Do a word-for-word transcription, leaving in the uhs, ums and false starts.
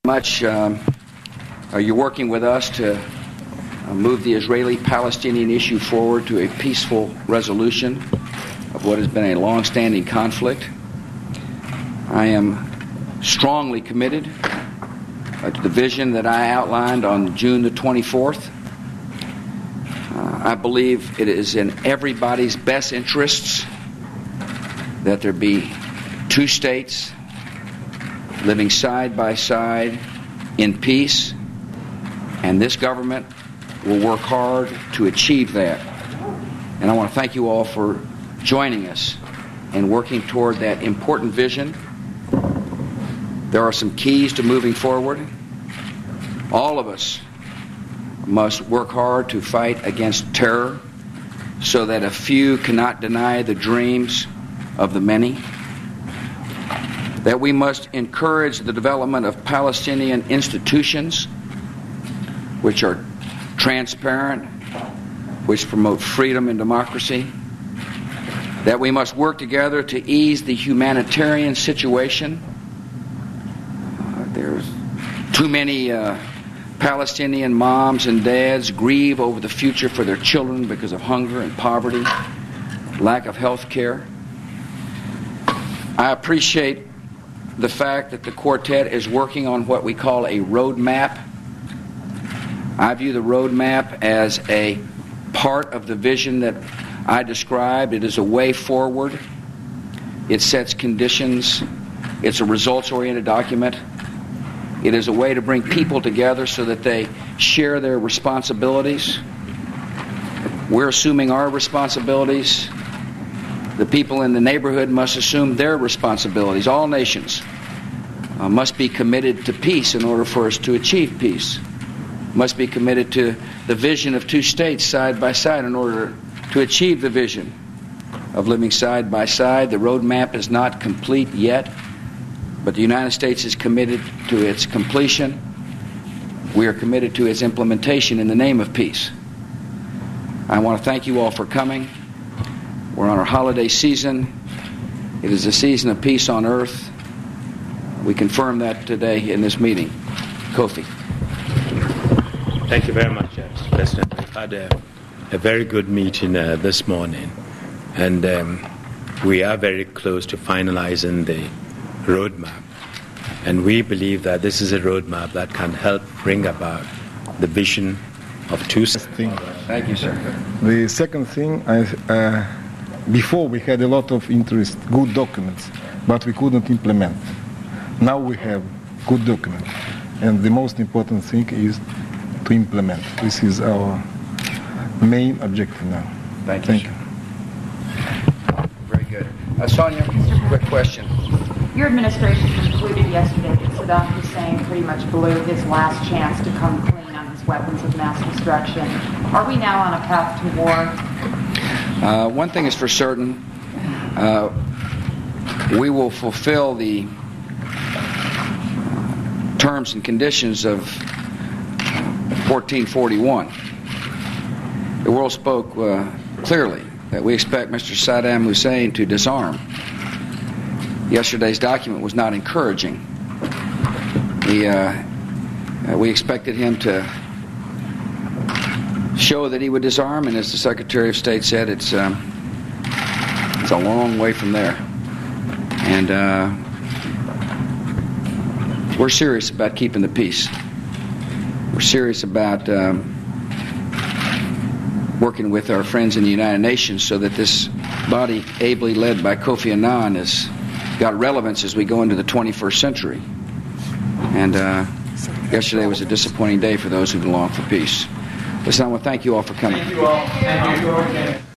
much. Um, uh, you're working with us to uh, move the Israeli-Palestinian issue forward to a peaceful resolution of what has been a long-standing conflict. I am strongly committed uh, to the vision that I outlined on June the twenty-fourth. Uh, I believe it is in everybody's best interests that there be two states living side by side in peace, and this government will work hard to achieve that. And I want to thank you all for joining us in working toward that important vision. There are some keys to moving forward. All of us must work hard to fight against terror so that a few cannot deny the dreams of the many. That we must encourage the development of Palestinian institutions which are transparent, which promote freedom and democracy. That we must work together to ease the humanitarian situation. Uh, there's too many uh, Palestinian moms and dads grieve over the future for their children because of hunger and poverty, lack of health care. I appreciate the fact that the quartet is working on what we call a roadmap. I view the roadmap as a part of the vision that I described. It is a way forward. It sets conditions. It's a results-oriented document. It is a way to bring people together so that they share their responsibilities. We're assuming our responsibilities. The people in the neighborhood must assume their responsibilities. All nations uh, must be committed to peace in order for us to achieve peace. Must be committed to the vision of two states side by side in order to achieve the vision of living side by side. The roadmap is not complete yet, but the United States is committed to its completion. We are committed to its implementation in the name of peace. I want to thank you all for coming. We're on our holiday season. It is a season of peace on earth. We confirm that today in this meeting. Kofi. Thank you very much, Mister President. We've had a, a very good meeting uh, this morning, and um, we are very close to finalizing the roadmap. And we believe that this is a roadmap that can help bring about the vision of two states. Thank you, sir. The second thing, I, uh, before we had a lot of interest, good documents, but we couldn't implement. Now we have good documents, and the most important thing is to implement. This is our main objective now. Thank you. Thank you. Very good. Uh, Sonia, quick question. Your administration concluded yesterday that Saddam Hussein pretty much blew his last chance to come clean on his weapons of mass destruction. Are we now on a path to war? Uh, one thing is for certain. Uh, we will fulfill the terms and conditions of fourteen forty-one. The world spoke uh, clearly that we expect Mister Saddam Hussein to disarm. Yesterday's document was not encouraging. He, uh, uh, we expected him to show that he would disarm, and as the Secretary of State said, it's um, it's a long way from there. And uh, we're serious about keeping the peace. We're serious about um, working with our friends in the United Nations so that this body, ably led by Kofi Annan, has got relevance as we go into the twenty-first century. And uh, yesterday was a disappointing day for those who long for peace. Listen, I want to thank you all for coming. Thank you all. Thank you.